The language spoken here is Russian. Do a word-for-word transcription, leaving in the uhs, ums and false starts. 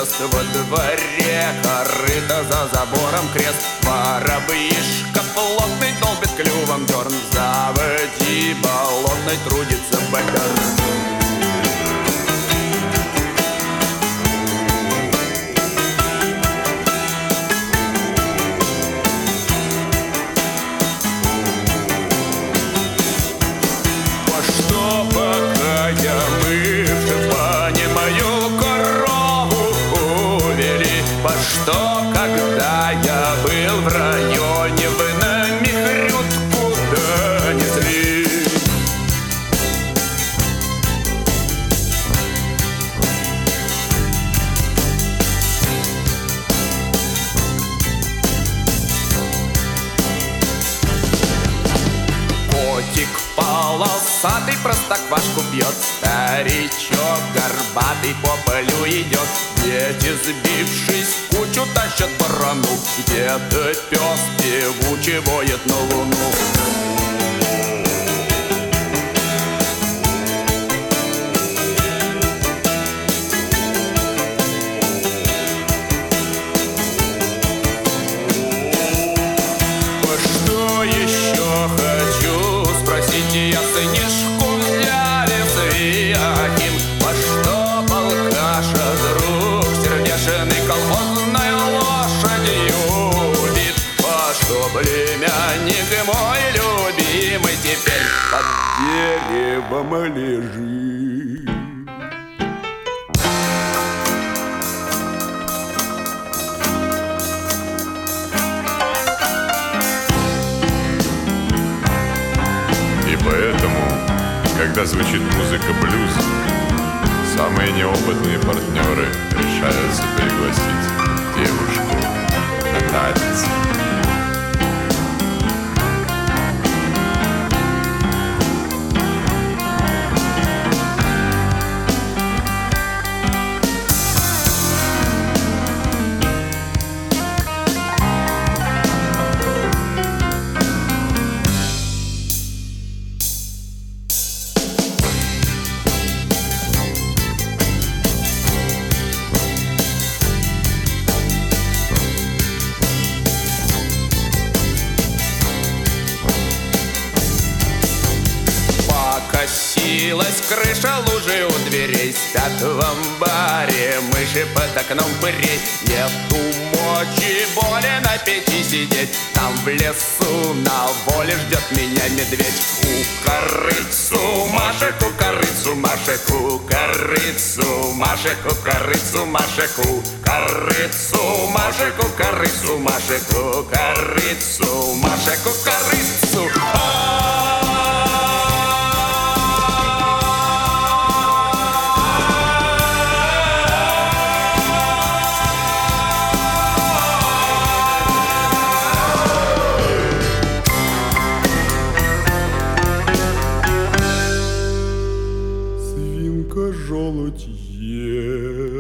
звезд во дворе, корыто за забором крест. Воробьишка плотный долбит клювом дерн, в заводи болотной трудится бобер. Что, когда я был в районе, вы на михрютку донесли? Котик полосатый простоквашку пьет, старичок горбатый по полю идет. Дети, сбившись в кучу, тащат барану, где-то пес певуче воет на луну. Что еще хочу спросить я сынишку взяли в Свиахим? По что полкаша друг сердешный колхозной лошадью бит? По что племянник мой любимый теперь под деревом лежит? Поэтому, когда звучит музыка блюз, самые неопытные партнеры решаются пригласить девушку на танец. Покосилась крыша лужи у дверей, спят в амбаре мыши под окном пырей. Нету мочи, боли на печи сидеть, там в лесу на воле ждет меня медведь. Кукарыцу, Маша, кукарыцу, Маша, кукарыцу, Маша, кукарыцу, Маша, кукарыцу, Маша, кукарыцу, Маша, кукарыцу, Маша, кукарыцу. Свинка желудь ест.